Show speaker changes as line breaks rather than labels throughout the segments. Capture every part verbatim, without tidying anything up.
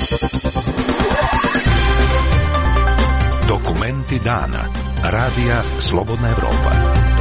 Dokumenti dana. Radija Slobodna Evropa.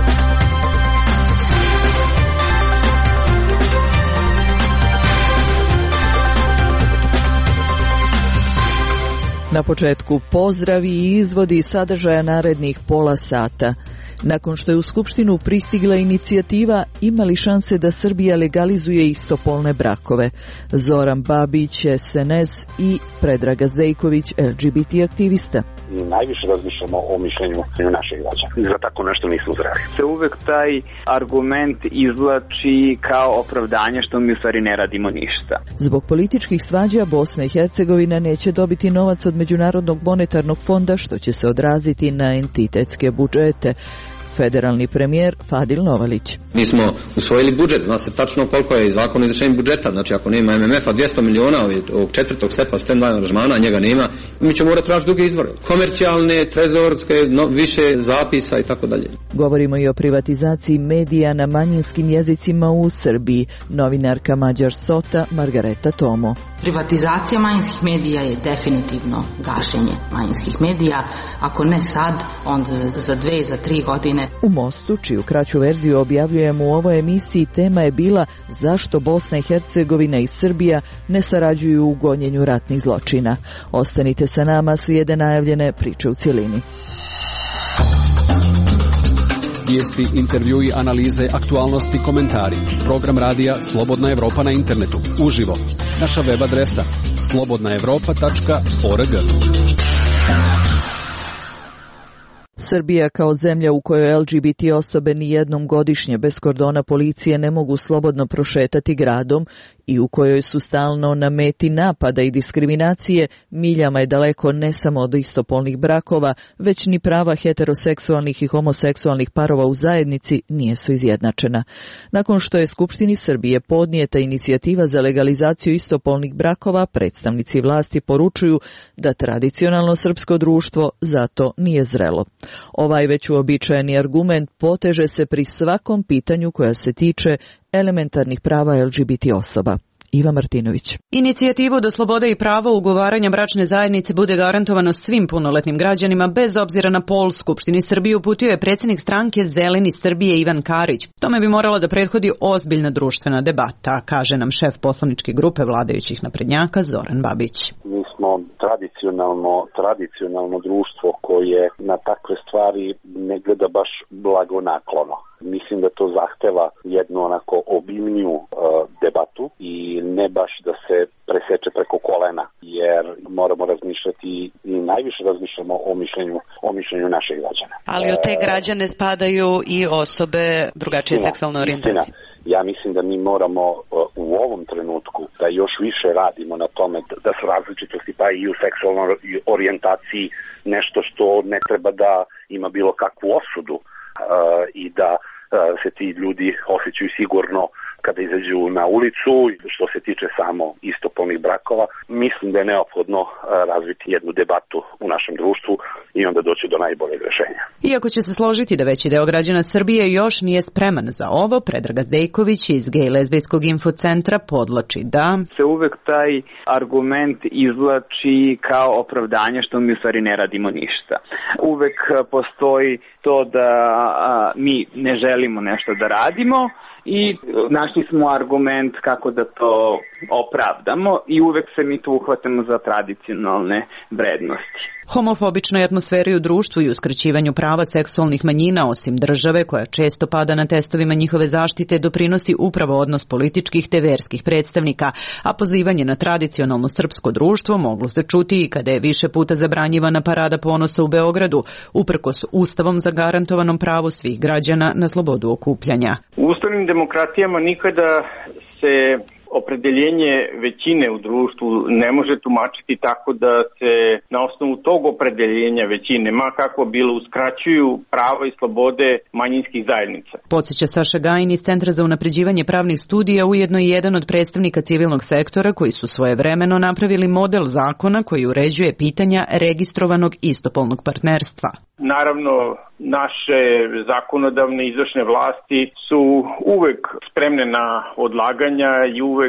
Na početku pozdravi i izvodi sadržaja narednih pola sata. Nakon što je u Skupštinu pristigla inicijativa Ima li šanse da Srbija legalizuje istopolne brakove, Zoran Babić, S N S i Predrag Gazdejković, L G B T aktivista.
I najviše razmišljamo o mišljenju naših građana. Za tako nešto nismo zreli.
Se uvek taj argument izvlači kao opravdanje što mi u stvari ne radimo ništa.
Zbog političkih svađa Bosna i Hercegovina neće dobiti novac od Međunarodnog monetarnog fonda, što će se odraziti na entitetske budžete. Federalni premijer Fadil Novalić.
Mi smo usvojili budžet, zna se tačno koliko je zakon o izvršenju budžeta, znači ako nema M M F-a dvjesto miliona ovog četvrtog stepa stand-by aranžmana, njega nema, mi ćemo morati tražiti druge izvore, komercijalne, trezorske, no, više zapisa i tako dalje.
Govorimo i o privatizaciji medija na manjinskim jezicima u Srbiji. Novinarka Mađar Sota Margareta Tomo.
Privatizacija manjinskih medija je definitivno gašenje manjinskih medija, ako ne sad, onda za dve, za tri godine.
U Mostu, čiju kraću verziju objavljujemo u ovoj emisiji, tema je bila zašto Bosna i Hercegovina i Srbija ne sarađuju u gonjenju ratnih zločina. Ostanite sa nama, slijede najavljene priče u cjelini.
Vijesti, intervjui, analize, aktualnosti, komentari. Program radija Slobodna Evropa na internetu. Uživo. Naša web adresa slobodna evropa tačka org.
Srbija kao zemlja u kojoj L G B T osobe ni jednom godišnje bez kordona policije ne mogu slobodno prošetati gradom i u kojoj su stalno na meti napada i diskriminacije, miljama je daleko ne samo od istopolnih brakova, već ni prava heteroseksualnih i homoseksualnih parova u zajednici nisu izjednačena. Nakon što je Skupštini Srbije podnijeta inicijativa za legalizaciju istopolnih brakova, predstavnici vlasti poručuju da tradicionalno srpsko društvo zato nije zrelo. Ovaj već uobičajeni argument poteže se pri svakom pitanju koja se tiče elementarnih prava L G B T osoba. Iva Martinović.
Inicijativu da sloboda i pravo ugovaranja bračne zajednice bude garantovano svim punoletnim građanima bez obzira na pol Skupštini Srbije uputio je predsjednik stranke Zeleni Srbije Ivan Karić. Tome bi morala da prethodi ozbiljna društvena debata, kaže nam šef poslaničke grupe vladajućih naprednjaka Zoran Babić.
Mi smo tradicionalno, tradicionalno društvo koje na takve stvari ne gleda baš blagonaklono. Mislim da to zahteva jednu onako obimniju uh, debatu i ne baš da se preseče preko kolena, jer moramo razmišljati i najviše razmišljamo o mišljenju, o mišljenju naših građana.
Ali u te građane spadaju i osobe drugačije istina, seksualne orijentacije.
Istina. Ja mislim da mi moramo uh, u ovom trenutku da još više radimo na tome da su različitosti pa i u seksualnoj orijentaciji nešto što ne treba da ima bilo kakvu osudu uh, i da uh, se ti ljudi osjećaju sigurno kada izađu na ulicu. Što se tiče samo istopolnih brakova, mislim da je neophodno razviti jednu debatu u našem društvu i onda doći do najboljeg rješenja.
Iako će se složiti da veći deo građana Srbije još nije spreman za ovo, Predrag Gazdejković iz Gej lezbijskog infocentra podlači da
se uvek taj argument izvlači kao opravdanje što mi u stvari ne radimo ništa. Uvek postoji to da a, mi ne želimo nešto da radimo i našli smo argument kako da to opravdamo i uvek se mi tu uhvatimo za tradicionalne vrednosti.
Homofobičnoj atmosferi u društvu i uskraćivanju prava seksualnih manjina, osim države koja često pada na testovima njihove zaštite, doprinosi upravo odnos političkih te verskih predstavnika, a pozivanje na tradicionalno srpsko društvo moglo se čuti i kada je više puta zabranjivana parada ponosa u Beogradu, uprkos ustavom zagarantovanom pravu svih građana na slobodu okupljanja.
U ustavnim demokratijama nikada se opredeljenje većine u društvu ne može tumačiti tako da se na osnovu tog opredeljenja većine, ma kako bilo, uskraćuju prava i slobode manjinskih zajednica.
Podsjeća Saša Gajin iz Centra za unapređivanje pravnih studija, ujedno i jedan od predstavnika civilnog sektora koji su svojevremeno napravili model zakona koji uređuje pitanja registrovanog istopolnog partnerstva.
Naravno, naše zakonodavne izvršne vlasti su uvek spremne na odlaganja i uvek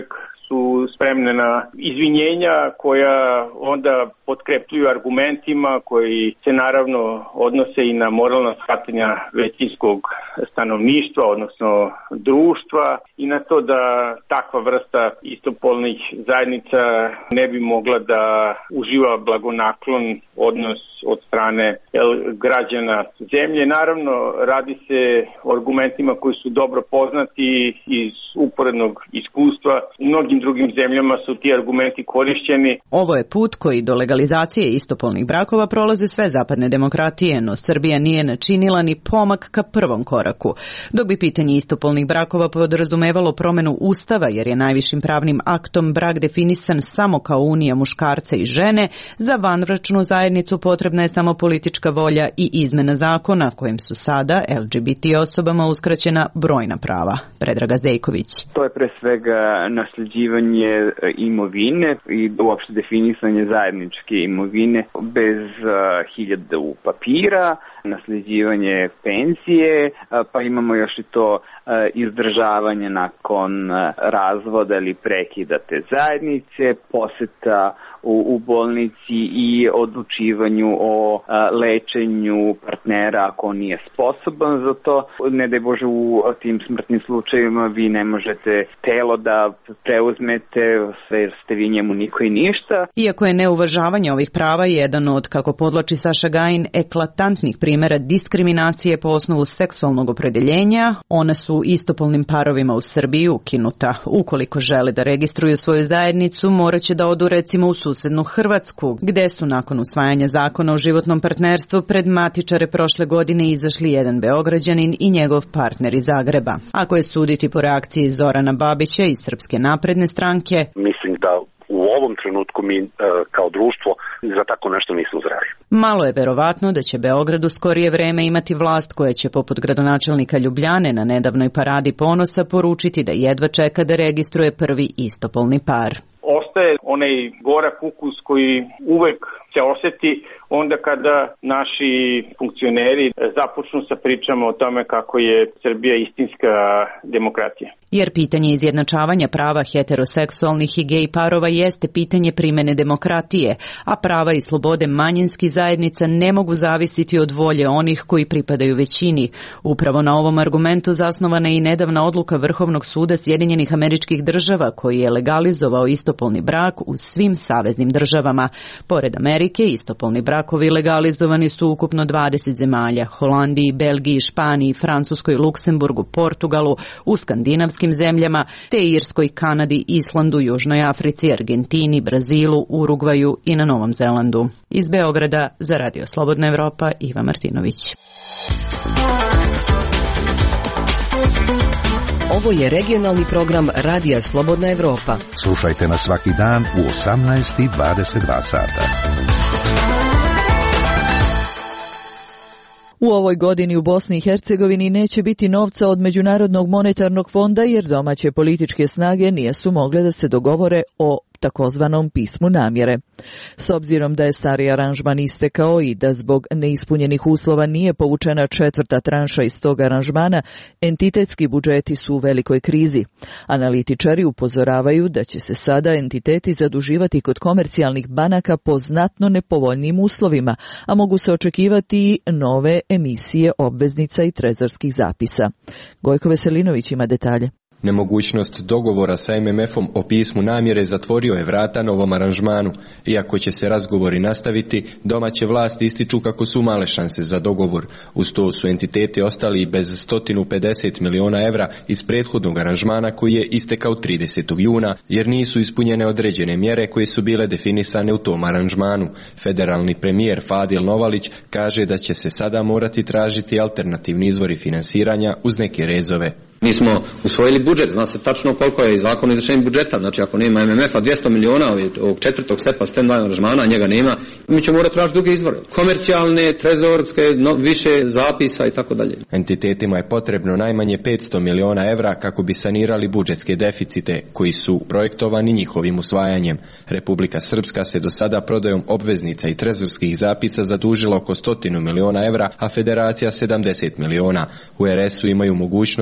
su spremne na izvinjenja koja onda potkrepljuju argumentima koji se naravno odnose i na moralna shvatanja većinskog stanovništva, odnosno društva, i na to da takva vrsta istopolnih zajednica ne bi mogla da uživa blagonaklon odnos od strane jel, građana zemlje. Naravno, radi se o argumentima koji su dobro poznati iz uporednog iskustva. U mnogim drugim zemljama su ti argumenti korišćeni.
Ovo je put koji do legalizacije istopolnih brakova prolaze sve zapadne demokratije, no Srbija nije načinila ni pomak ka prvom koraku. Dok bi pitanje istopolnih brakova podrazumevalo promenu Ustava, jer je najvišim pravnim aktom brak definisan samo kao unija muškarca i žene, za vanbračnu zajednicu potrebna je samo politička volja i izmena zakona kojim su sada L G B T osobama uskraćena brojna prava. Predraga Zdejković.
To je pre svega nasljeđivanje imovine i uopšte definisanje zajedničke imovine bez uh, hiljadu papira, nasljeđivanje penzije, uh, pa imamo još i to uh, izdržavanje nakon uh, razvoda ili prekida te zajednice, poseta u, u bolnici i odlučivanju o a, lečenju partnera ako on nije sposoban za to. Ne daj Bože, u tim smrtnim slučajevima vi ne možete telo da preuzmete, sve jer ste vi njemu niko i ništa.
Iako je neuvažavanje ovih prava jedan od, kako podlači Saša Gajin, eklatantnih primjera diskriminacije po osnovu seksualnog opredeljenja, ona su istopolnim parovima u Srbiji ukinuta. Ukoliko žele da registruju svoju zajednicu, morat će da odu recimo u susednu Hrvatsku, gde su nakon usvajanja zakona o životnom partnerstvu pred matičare prošle godine izašli jedan Beograđanin i njegov partner iz Zagreba. Ako je suditi po reakciji Zorana Babića iz Srpske napredne stranke,
mislim da u ovom trenutku mi e, kao društvo za tako nešto nismo zreli.
Malo je verovatno da će Beograd u skorije vreme imati vlast koja će poput gradonačelnika Ljubljane na nedavnoj paradi ponosa poručiti da jedva čeka da registruje prvi istopolni par.
Ostaje onaj gorak ukus koji uvek se oseti onda kada naši funkcioneri započnu sa pričama o tome kako je Srbija istinska demokratija.
Jer pitanje izjednačavanja prava heteroseksualnih i gej parova jeste pitanje primene demokratije, a prava i slobode manjinskih zajednica ne mogu zavisiti od volje onih koji pripadaju većini. Upravo na ovom argumentu zasnovana je i nedavna odluka Vrhovnog suda Sjedinjenih Američkih Država koji je legalizovao istopolni brak u svim saveznim državama. Pored Amerike, istopolni brakovi legalizovani su ukupno dvadeset zemalja: Holandiji, Belgiji, Španiji, Francuskoj, Luksemburgu, Portugalu, u skandinavskim zemljama, te Irskoj, Kanadi, Islandu, Južnoj Africi, Argentini, Brazilu, Urugvaju i na Novom Zelandu. Iz Beograda za Radio Slobodna Evropa, Iva Martinović.
Ovo je regionalni program Radija Slobodna Evropa.
Slušajte nas svaki dan u osamnaest i dvadeset dva sata.
U ovoj godini u Bosni i Hercegovini neće biti novca od Međunarodnog monetarnog fonda jer domaće političke snage nisu mogle da se dogovore o takozvanom pismu namjere. S obzirom da je stari aranžman istekao i da zbog neispunjenih uslova nije povučena četvrta tranša iz tog aranžmana, entitetski budžeti su u velikoj krizi. Analitičari upozoravaju da će se sada entiteti zaduživati kod komercijalnih banaka po znatno nepovoljnim uslovima, a mogu se očekivati nove emisije obveznica i trezorskih zapisa. Gojko Veselinović ima detalje.
Nemogućnost dogovora sa M M F-om o pismu namjere zatvorio je vrata novom aranžmanu. Iako će se razgovori nastaviti, domaće vlasti ističu kako su male šanse za dogovor. Uz to su entiteti ostali bez sto pedeset miliona evra iz prethodnog aranžmana koji je istekao tridesetog juna, jer nisu ispunjene određene mjere koje su bile definisane u tom aranžmanu. Federalni premijer Fadil Novalić kaže da će se sada morati tražiti alternativni izvori finansiranja uz neke rezove.
Mi smo usvojili budžet, zna se tačno koliko je zakon o izvršenju budžeta, znači ako nema M M F-a dvjesto miliona ovog četvrtog stepa stand-by aranžmana, njega nema, mi ćemo morati tražiti druge izvore, komercijalne, trezorske, no, više zapisa i tako dalje.
Entitetima je potrebno najmanje petsto miliona evra kako bi sanirali budžetske deficite koji su projektovani njihovim usvajanjem. Republika Srpska se do sada prodajom obveznica i trezorskih zapisa zadužila oko stotinu miliona evra, a Federacija sedamdeset miliona. U R S-u imaju mogućnost da se na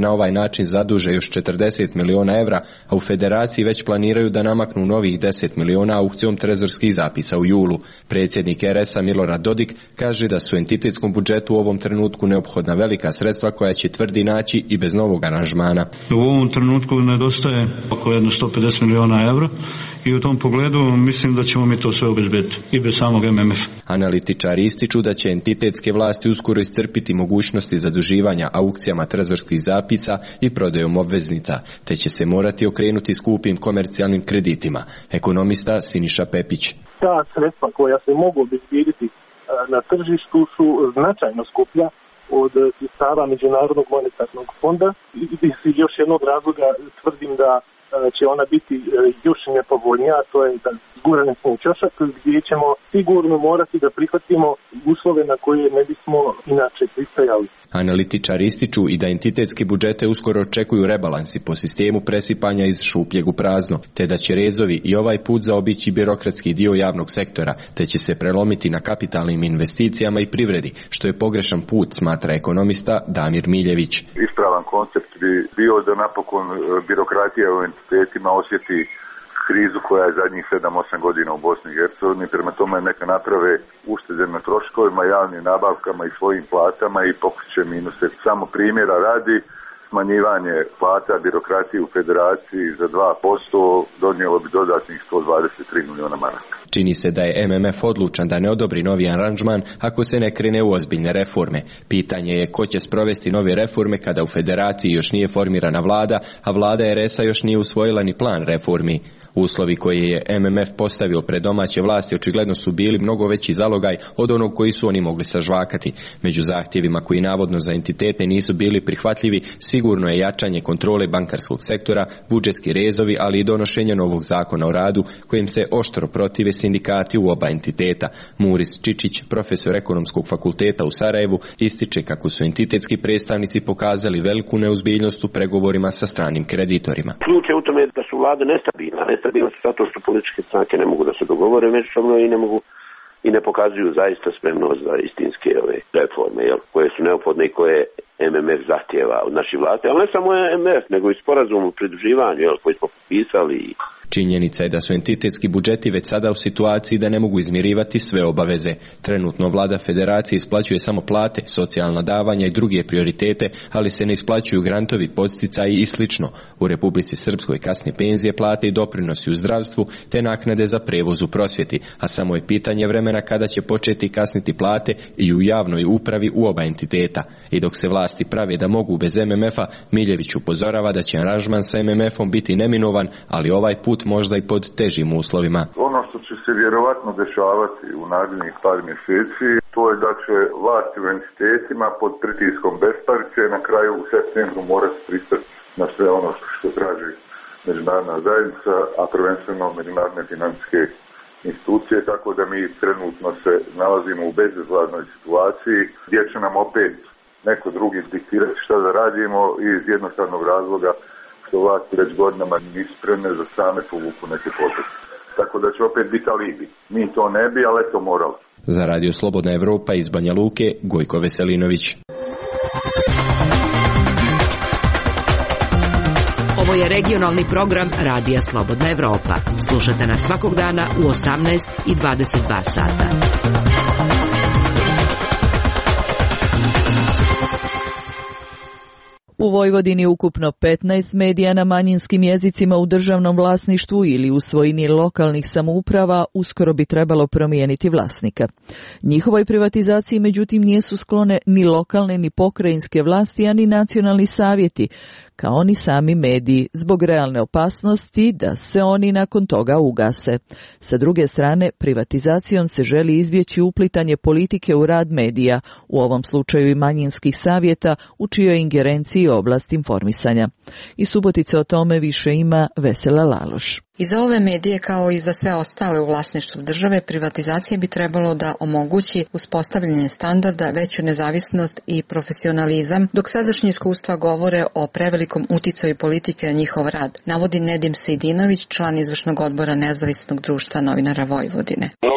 na ovaj način zaduže još četrdeset miliona evra, a u federaciji već planiraju da namaknu novih deset miliona aukcijom trezorskih zapisa u julu. Predsjednik er es a Milorad Dodik kaže da su entitetskom budžetu u ovom trenutku neophodna velika sredstva koja će, tvrdi, naći i bez novog aranžmana.
U ovom trenutku nedostaje oko jedno sto pedeset miliona evra i u tom pogledu mislim da ćemo mi to sve obezbediti i bez samog em em ef.
Analitičari ističu da će entitetske vlasti uskoro iscrpiti mogućnosti zaduživanja aukcijama trezorskih zapisa i prodajom obveznica, te će se morati okrenuti skupim komercijalnim kreditima. Ekonomista Siniša Pepić.
Ta sredstva koja se mogu obezbediti na tržištu su značajno skuplja od sredstava Međunarodnog monetarnog fonda i iz još jednog razloga tvrdim da će ona biti još nepovoljnija, to je da zgurane smo u čošak gdje ćemo sigurno morati da prihvatimo uslove na koje ne bismo inače pristajali.
Analitičari ističu i da entitetske budžete uskoro očekuju rebalansi po sistemu presipanja iz šupljeg u prazno, te da će rezovi i ovaj put zaobići birokratski dio javnog sektora, te će se prelomiti na kapitalnim investicijama i privredi, što je pogrešan put, smatra ekonomista Damir Miljević.
Ispravan koncept bi bio da napokon birokratija u entitetima osjeti krizu koja je zadnjih sedam osam godina u Bosni i Hercegovini, prema tome neka naprave uštede na troškovima, javnim nabavkama i svojim platama i pokriće minuse. Samo primjera radi, smanjivanje plata birokratije u federaciji za dva posto donijelo bi dodatnih sto dvadeset tri miliona maraka.
Čini se da je em em ef odlučan da ne odobri novi aranžman ako se ne krene u ozbiljne reforme. Pitanje je ko će sprovesti nove reforme kada u federaciji još nije formirana vlada, a vlada er es a još nije usvojila ni plan reformi. Uslovi koje je em em ef postavio pred domaće vlasti očigledno su bili mnogo veći zalogaj od onog koji su oni mogli sažvakati. Među zahtjevima koji navodno za entitete nisu bili prihvatljivi sigurno je jačanje kontrole bankarskog sektora, budžetski rezovi, ali i donošenje novog zakona o radu kojim se oštro protive sindikati u oba entiteta. Muris Čičić, profesor ekonomskog fakulteta u Sarajevu, ističe kako su entitetski predstavnici pokazali veliku neozbiljnost u pregovorima sa stranim kreditorima.
Ključ je u tome da su vlade nestabilne, nestabilne su zato što političke stranke ne mogu da se dogovore međusobno i ne mogu i ne pokazuju zaista spremnost za istinske ove reforme, jel, koje su neophodne i koje em em ef zahtjeva od naših vlasti, ali ne samo em em ef, nego i sporazum o pridruživanju, jel, koji smo potpisali.
Činjenica je da su entitetski budžeti već sada u situaciji da ne mogu izmirivati sve obaveze. Trenutno vlada federacije isplaćuje samo plate, socijalna davanja i druge prioritete, ali se ne isplaćuju grantovi, podsticaji i slično. U Republici Srpskoj kasne penzije, plate i doprinosi u zdravstvu, te naknade za prevoz u prosvjeti, a samo je pitanje vremena kada će početi kasniti plate i u javnoj upravi u oba entiteta. I dok se vlasti prave da mogu bez em em ef-a, Miljević upozorava da će aranžman sa em em ef-om biti neminovan, ali ovaj put možda i pod težim uslovima.
Ono što će se vjerovatno dešavati u narednih par mjeseci, to je da će vlasti u entitetima pod pritiskom besparice na kraju u septembru morati pristati na sve ono što traži međunarodna zajednica, a prvenstveno međunarodne financijske institucije, tako da mi trenutno se nalazimo u bezizlaznoj situaciji gdje će nam opet neko drugi diktirati šta da radimo iz jednostavnog razloga što vlasti već godinama nisu spremne za same povuku neke poteze. Tako da će opet biti alibi. Mi to ne bi, ali eto morali.
Za Radio Slobodna Evropa iz Banja Luke, Gojko Veselinović.
Ovo je regionalni program Radija Slobodna Evropa. Slušate nas svakog dana u osamnaest i dvadeset dva sata.
U Vojvodini ukupno petnaest medija na manjinskim jezicima u državnom vlasništvu ili u svojini lokalnih samouprava uskoro bi trebalo promijeniti vlasnika. Njihovoj privatizaciji međutim nisu sklone ni lokalne ni pokrajinske vlasti, a ni nacionalni savjeti, kao ni sami mediji, zbog realne opasnosti da se oni nakon toga ugase. Sa druge strane, privatizacijom se želi izbjeći uplitanje politike u rad medija, u ovom slučaju i manjinskih savjeta, u čijoj ingerenciji oblast informisanja. I Subotice o tome više ima Vesela Laloš.
I za ove medije, kao i za sve ostale u vlasništvu države, privatizacija bi trebalo da omogući uspostavljanje standarda, veću nezavisnost i profesionalizam, dok sadašnje iskustva govore o prevelikom uticaju politike na njihov rad, navodi Nedim Sejdinović, član izvršnog odbora Nezavisnog društva novinara Vojvodine.
Mnogi novinari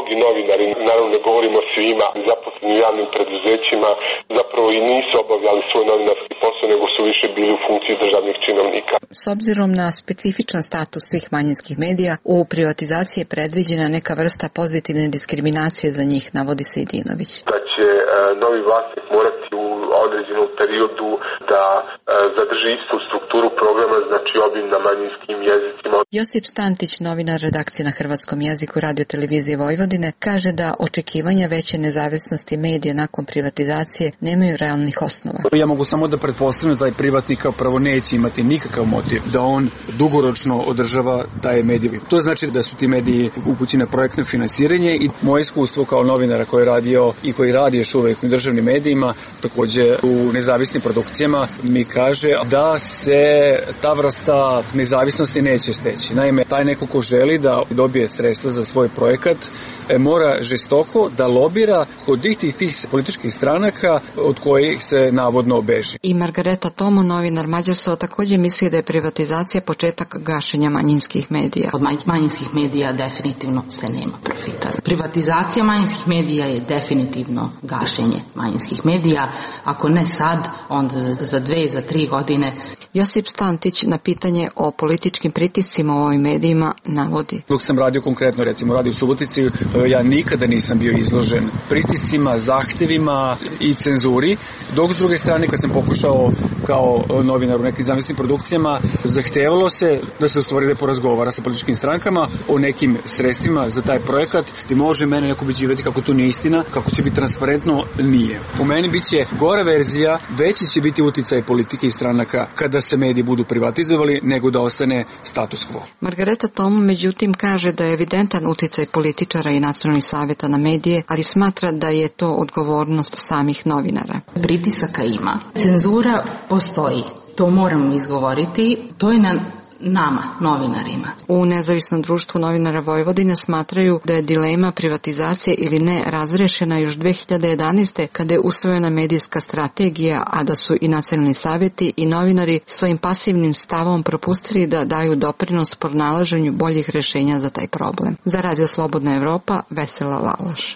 novinari, naravno ne govorimo svima, zaposleni u javnim preduzećima, zapravo i nisu obavljali svoj novinarski posao, nego su više bili u funkciji državnih činovnika.
S obzirom na specifičan status svih manjinskih medija, u privatizaciji je predviđena neka vrsta pozitivne diskriminacije za njih, navodi Sejdinović.
Da će e, novi vlasnik morati u određenom periodu da e, zadrži istu strukturu programa, znači obim na manjinskim jezicima.
Josip Stantić, novinar redakcije na hrvatskom jeziku Radio televizije Vojvodine, kaže da očekivanja veće nezavisnosti medija nakon privatizacije nemaju realnih osnova.
Ja mogu samo da pretpostavljam da taj privatnik kao prvo neće imati nikakav motiv da on dugoročno održava taj medij. To znači da su ti mediji upućeni na projektno finansiranje i moje iskustvo kao novinara koji je radio i koji radi još uvek u državnim medijima, takođe u nezavisnim produkcijama, mi kaže da se ta vrsta nezavisnosti neće steći. Naime, taj neko ko želi da dobije sredstva za svoj projekat mora žestoko da lobira kod tih tih političkih stranaka od kojih se navodno obeži.
I Margareta Tomo, novinar Mađarsko, takođe misli da je privatizacija početak gašenja manjinskih medija.
Od manjinskih medija definitivno se nema profita. Privatizacija manjinskih medija je definitivno gašenje manjinskih medija. Ako ne sad, onda za dve, za tri godine.
Josip Stantić na pitanje o političkim pritiscima u ovim medijima navodi.
Dok sam radio konkretno, recimo radio u Subotici, ja nikada nisam bio izložen pritiscima, zahtevima i cenzuri, dok s druge strane kad sam pokušao kao novinar u nekim zamislim produkcijama, zahtevalo se da se u stvari da porazgovara sa političkim strankama o nekim sredstvima za taj projekat, gde može mene neko ubeđivati kako to nije istina, kako će biti transparentno, nije. U meni biće gora verzija, veći će biti uticaj politike i stranaka kada se mediji budu privatizovali, nego da ostane status quo.
Margareta Tomo međutim kaže da je evidentan uticaj političara i nacionalnih savjeta na medije, ali smatra da je to odgovornost samih novinara.
Pritisaka ima. Cenzura postoji. To moramo izgovoriti. To je na nama, novinarima.
U Nezavisnom društvu novinara Vojvodine smatraju da je dilema privatizacije ili ne razrešena još dve hiljade jedanaeste. kada je usvojena medijska strategija, a da su i nacionalni savjeti i novinari svojim pasivnim stavom propustili da daju doprinos pronalaženju boljih rešenja za taj problem. Za Radio Slobodna Evropa, Vesela Laloš.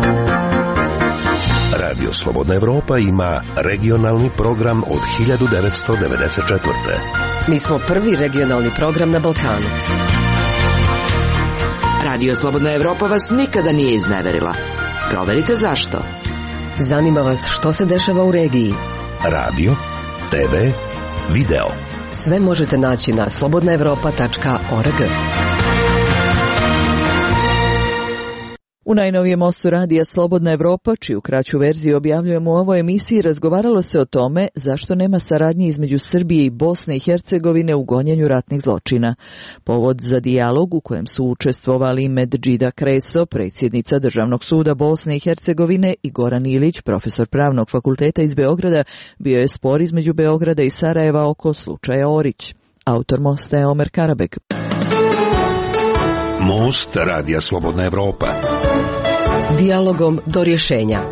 Radio Slobodna Evropa ima regionalni program od hiljadu devetsto devedeset četvrte.
Mi smo prvi regionalni program na Balkanu. Radio Slobodna Evropa vas nikada nije izneverila. Proverite zašto. Zanima vas što se dešava u regiji.
Radio, te ve, video.
Sve možete naći na slobodna evropa tačka org.
U najnovijem mostu radija Slobodna Evropa, čiju kraću verziju objavljujemo u ovoj emisiji, razgovaralo se o tome zašto nema saradnje između Srbije i Bosne i Hercegovine u gonjenju ratnih zločina. Povod za dijalog u kojem su učestvovali Medžida Kreso, predsjednica Državnog suda Bosne i Hercegovine, i Goran Ilić, profesor Pravnog fakulteta iz Beograda, bio je spor između Beograda i Sarajeva oko slučaja Orić. Autor mosta je Omer Karabek.
Most radija Slobodna Evropa.
Dijalogom do rješenja.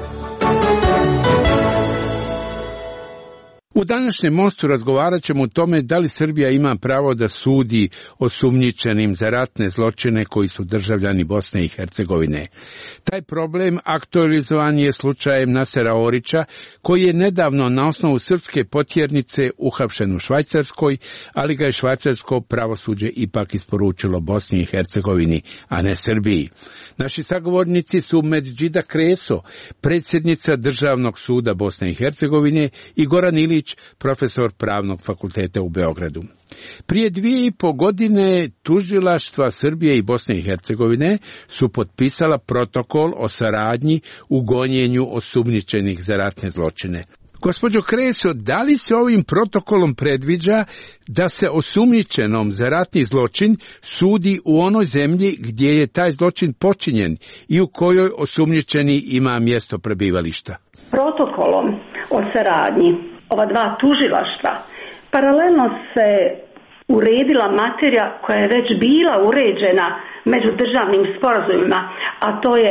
U današnjem mostu razgovarat ćemo o tome da li Srbija ima pravo da sudi osumnjičenim za ratne zločine koji su državljani Bosne i Hercegovine. Taj problem aktualizovan je slučajem Nasera Orića, koji je nedavno na osnovu srpske potjernice uhapšen u Švajcarskoj, ali ga je švajcarsko pravosuđe ipak isporučilo Bosni i Hercegovini, a ne Srbiji. Naši sagovornici su Medžida Kreso, predsjednica Državnog suda Bosne i Hercegovine, i Goran Ilić, profesor Pravnog fakulteta u Beogradu. Prije dvije i po godine tužilaštva Srbije i Bosne i Hercegovine su potpisala protokol o saradnji u gonjenju osumnjičenih za ratne zločine. Gospođo Kreso, da li se ovim protokolom predviđa da se osumnjičenom za ratni zločin sudi u onoj zemlji gdje je taj zločin počinjen i u kojoj osumnjičeni ima mjesto prebivališta?
Protokolom o saradnji ova dva tužilaštva paralelno se uredila materija koja je već bila uređena međudržavnim sporazumima, a to je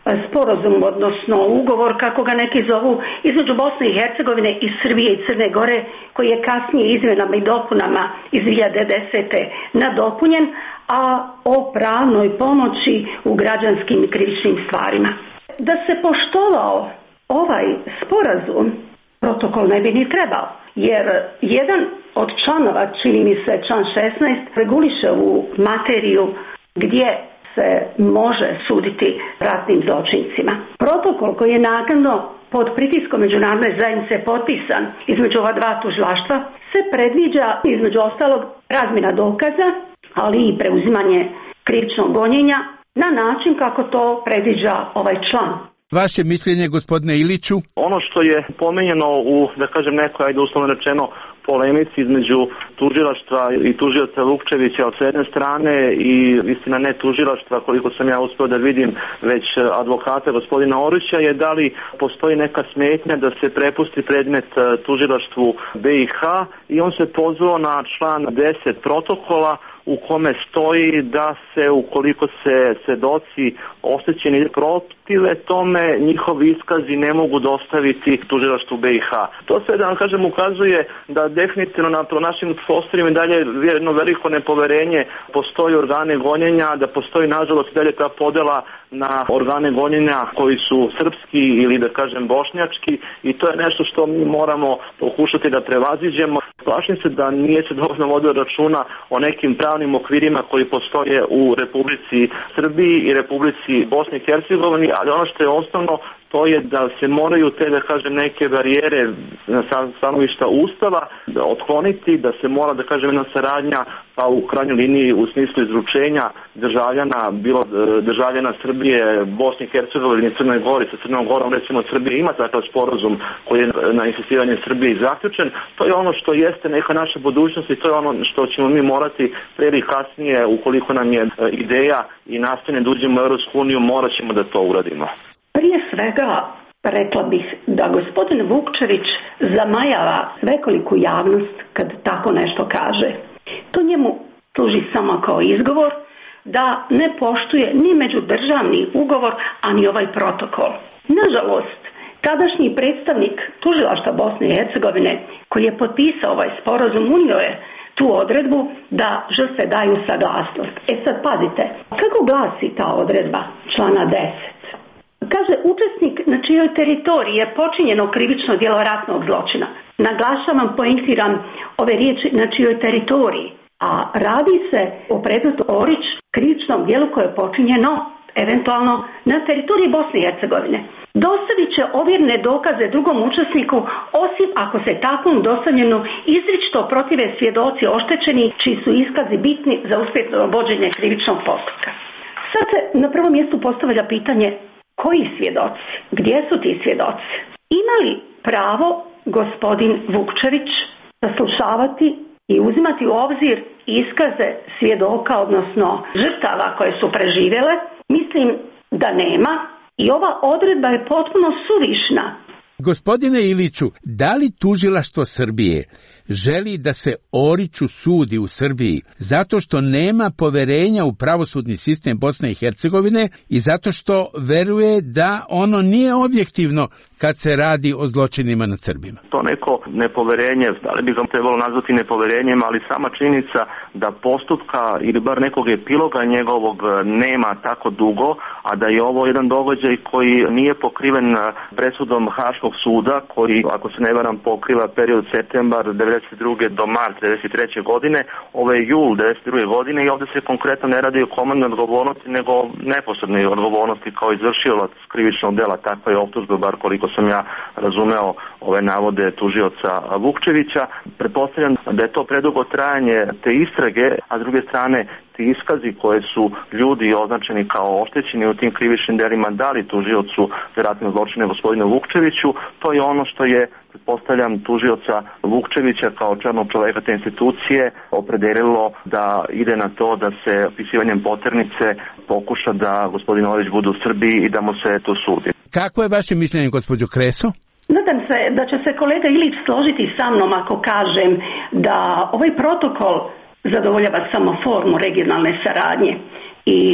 sporazum, odnosno ugovor, kako ga neki zovu, između Bosne i Hercegovine i Srbije i Crne Gore, koji je kasnije izmjenama i dopunama iz dvije hiljade desete. nadopunjen, a o pravnoj pomoći u građanskim i krivičnim stvarima. Da se poštovao ovaj sporazum, protokol ne bi ni trebao, jer jedan od članova, čini mi se član šesnaest, reguliše u materiju gdje se može suditi ratnim zločincima. Protokol koji je naknadno pod pritiskom međunarodne zajednice potpisan između ova dva tužilaštva se predviđa između ostalog razmjena dokaza, ali i preuzimanje krivičnog gonjenja na način kako to predviđa ovaj član.
Vaše mišljenje, gospodine Iliću?
Ono što je pomenjeno u, da kažem, nekoj, ajde uslovno rečeno, polemici između tužilaštva i tužioca Vukčevića od jedne strane i istina ne tužilaštva, koliko sam ja uspio da vidim, već advokata gospodina Orića, je da li postoji neka smetnja da se prepusti predmet tužilaštvu B i H, i on se pozvao na član deset protokola u kome stoji da se, ukoliko se svedoci oštećeni protive tome, njihovi iskazi ne mogu dostaviti tužilaštvu B i H. To sve, da vam kažem, ukazuje da definitivno na našim prostorima dalje jedno veliko nepoverenje, postoji organe gonjenja, da postoji nažalost dalje ta podela na organe gonjenja koji su srpski ili, da kažem, bošnjački, i to je nešto što mi moramo pokušati da prevaziđemo. Plašim se da nije se dovoljno vodio računa o nekim pravnim okvirima koji postoje u Republici Srbiji i Republici Bosni i Hercegovini, ali ono što je osnovno, to je da se moraju te, da kažem, neke barijere sa stanovišta Ustava otkloniti, da se mora, da kažem, jedna saradnja, pa u krajnjoj liniji u smislu izručenja državljana, bilo državljana Srbije, Bosne i Hercegovine i Crnoj Gori. Sa Crnom Gorom, recimo, Srbije ima takav sporazum koji je na insistiranje Srbije zaključen. To je ono što jeste neka naša budućnost i to je ono što ćemo mi morati pre ili kasnije, ukoliko nam je ideja i nastane da uđemo u Europsku uniju, morat ćemo da to uradimo.
Prije svega, rekla bih da gospodin Vukčević zamajava svekoliku javnost kad tako nešto kaže. To njemu služi samo kao izgovor da ne poštuje ni međudržavni ugovor, a ni ovaj protokol. Nažalost, tadašnji predstavnik tužilaštva Bosne i Hercegovine, koji je potpisao ovaj sporazum, unio je tu odredbu da žrtve daju saglasnost. E sad pazite, kako glasi ta odredba člana deset? Kaže, učesnik na čijoj teritoriji je počinjeno krivično djelo ratnog zločina. Naglašavam, pointiram ove riječi na čijoj teritoriji, a radi se o predmetu Orić, krivičnom djelu koje je počinjeno eventualno na teritoriji Bosne i Hercegovine. Dostavit će ovjerne dokaze drugom učesniku, osim ako se takvom dostavljeno izričito protive svjedoci oštećeni čiji su iskazi bitni za uspješno vođenje krivičnog postupka. Sad se na prvom mjestu postavlja pitanje: koji svjedoci? Gdje su ti svjedoci? Ima li pravo gospodin Vukčević saslušavati i uzimati u obzir iskaze svjedoka, odnosno žrtava koje su preživjele? Mislim da nema i ova odredba je potpuno suvišna.
Gospodine Iliću, da li tužilaštvo Srbije želi da se Oriću sudi u Srbiji zato što nema poverenja u pravosudni sistem Bosne i Hercegovine i zato što veruje da ono nije objektivno kad se radi o zločinima nad Srbima?
To neko nepoverenje, da li bi ga trebalo nazvati nepoverenjem, ali sama činjenica da postupka ili bar nekog epiloga njegovog nema tako dugo, a da je ovo jedan događaj koji nije pokriven presudom Haškog suda, koji, ako se ne varam, pokriva period septembar devedeset druge do mart devedeset treće godine, ovo je jul devedeset druge godine i ovdje se konkretno ne radi o komandnoj odgovornosti, nego neposrednoj odgovornosti kao izvršilac krivičnog dela. Takva je optužba, bar koliko sam ja razumeo ove navode tužioca Vukčevića. Pretpostavljam da je to predugo trajanje te istrage, a s druge strane ti iskazi koje su ljudi označeni kao oštećeni u tim krivičnim delima dali tužiocu za ratne zločine gospodinu Vukčeviću. To je ono što je, pretpostavljam, tužioca Vukčevića kao čelnog čoveka te institucije opredelilo da ide na to da se opisivanjem poternice pokuša da gospodin Orić bude u Srbiji i da mu se to sudi.
Kako je vaše mišljenje, gospođo Kreso?
Nadam se da će se kolega Ilić složiti sa mnom ako kažem da ovaj protokol zadovoljava samo formu regionalne saradnje i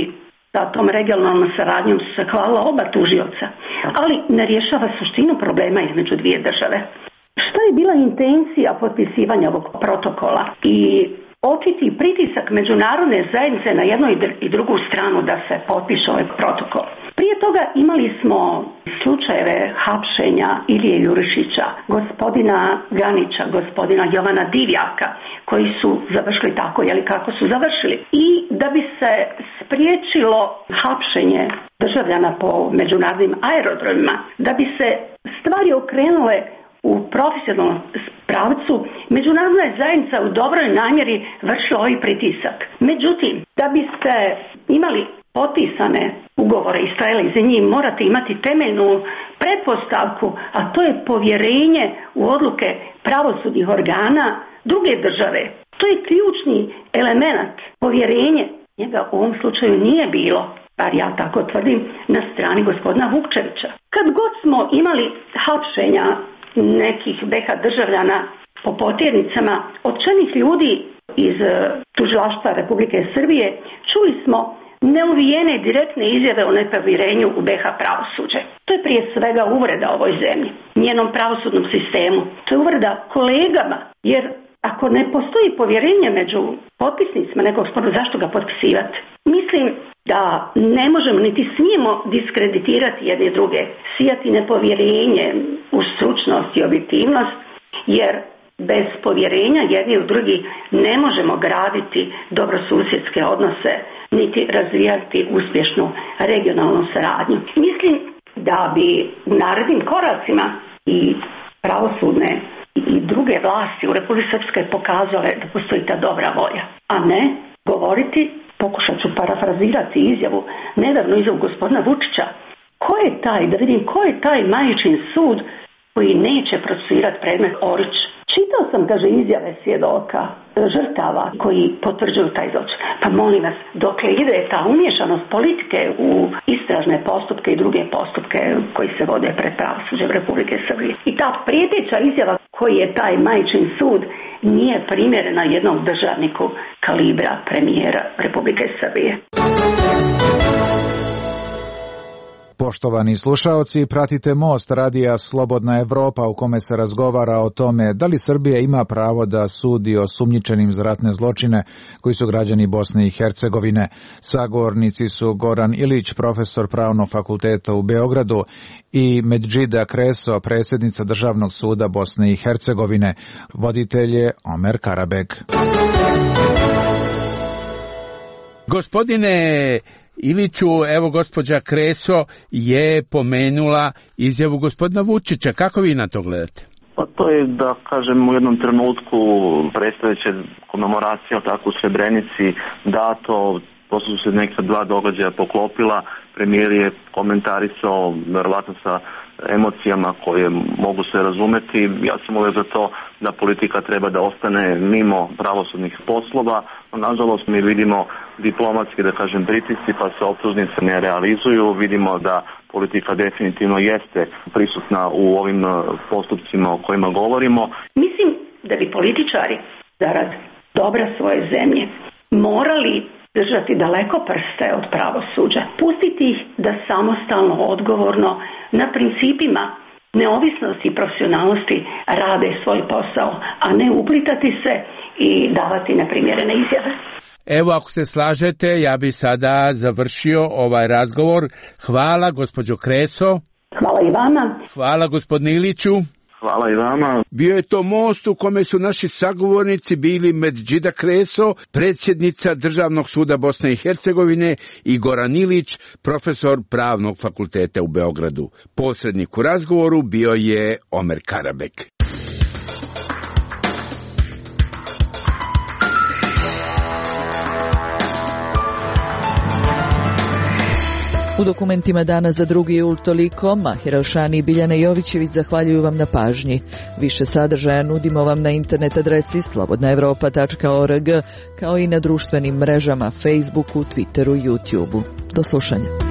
sa tom regionalnom saradnjom su se hvalila oba tužioca, ali ne rješava suštinu problema između dvije države. Šta je bila intencija potpisivanja ovog protokola i očiti pritisak međunarodne zajednice na jednu i drugu stranu da se potpiše ovaj protokol? Prije toga imali smo slučajeve hapšenja Ilije Jurišića, gospodina Ganića, gospodina Jovana Divjaka, koji su završili tako, jeli kako su završili. I da bi se spriječilo hapšenje državljana po međunarodnim aerodromima, da bi se stvari okrenule u profesionalnom pravcu, međunarodna je zajednica u dobroj namjeri vršila ovaj pritisak. Međutim, da biste imali potpisane ugovore i stajali iza njih, morate imati temeljnu pretpostavku, a to je povjerenje u odluke pravosudnih organa druge države. To je ključni element, povjerenje. Njega u ovom slučaju nije bilo, bar ja tako tvrdim, na strani gospodina Vukčevića. Kad god smo imali hapšenja nekih be ha državljana po potjernicama od čelnih ljudi iz tužilaštva Republike Srbije, čuli smo neuvijene direktne izjave o nepovjerenju u be ha pravosuđe. To je prije svega uvreda ovoj zemlji, njenom pravosudnom sistemu. To je uvreda kolegama, jer ako ne postoji povjerenje među potpisnicima nekog sporazuma, zašto ga potpisivati? Mislim da ne možemo niti smijemo diskreditirati jedne druge, sijati nepovjerenje u stručnost i objektivnost, jer bez povjerenja jedni u drugi ne možemo graditi dobrosusjedske odnose niti razvijati uspješnu regionalnu saradnju. Mislim da bi u narednim koracima i pravosudne i druge vlasti u Republici Srpskoj pokazale da postoji ta dobra volja, a ne govoriti, pokušat ću parafrazirati izjavu, nedavno izjavu gospodina Vučića, ko je taj, da vidim ko je taj majčin sud koji neće procesuirati predmet Orić. Čitao sam, kaže, izjave svjedoka, žrtava koji potvrđuju taj zločin. Pa molim vas, dokle ide ta umješanost politike u istražne postupke i druge postupke koji se vode pred pravosuđem Republike Srbije. I ta prijeteća izjava koji je taj majčin sud nije primjerena jednom državniku kalibra premijera Republike Srbije.
Poštovani slušaoci, pratite Most radija Slobodna Evropa u kome se razgovara o tome da li Srbija ima pravo da sudi osumnjičenim za ratne zločine koji su građani Bosne i Hercegovine. Sagovornici su Goran Ilić, profesor Pravnog fakulteta u Beogradu, i Medžida Kreso, predsjednica Državnog suda Bosne i Hercegovine. Voditelj je Omer Karabek.
Gospodine Iliću, evo gospođa Kreso je pomenula izjavu gospodina Vučića. Kako vi na to gledate?
Pa to je, da kažem, u jednom trenutku predstavljajuće komemoracija tako u Srebrenici dato, to su se neka dva događaja poklopila, premijer je komentarisao verovatno sa emocijama koje mogu se razumeti. Ja sam uvijek za to da politika treba da ostane mimo pravosudnih poslova. Nažalost, mi vidimo diplomatski, da kažem, pritisci, pa se optužnice ne realizuju. Vidimo da politika definitivno jeste prisutna u ovim postupcima o kojima govorimo.
Mislim da bi političari, zarad dobra svoje zemlje, morali držati daleko prste od pravosuđa. Pustiti ih da samostalno, odgovorno, na principima neovisnosti i profesionalnosti rade svoj posao, a ne uplitati se i davati neprimjerene izjave.
Evo, ako se slažete, ja bi sada završio ovaj razgovor. Hvala, gospođo Kreso.
Hvala i vama.
Hvala, gospodine Iliću.
Hvala i vama.
Bio je to Most u kome su naši sagovornici bili Medžida Kreso, predsjednica Državnog suda Bosne i Hercegovine, i Goran Ilić, profesor Pravnog fakulteta u Beogradu. Posrednik u razgovoru bio je Omer Karabek.
U dokumentima Dana za drugi jul toliko. Mahira Ošani i Biljana Jovićević zahvaljuju vam na pažnji. Više sadržaja nudimo vam na internet adresi slobodna evropa tačka org, kao i na društvenim mrežama Facebooku, Twitteru i YouTubeu. Do slušanja.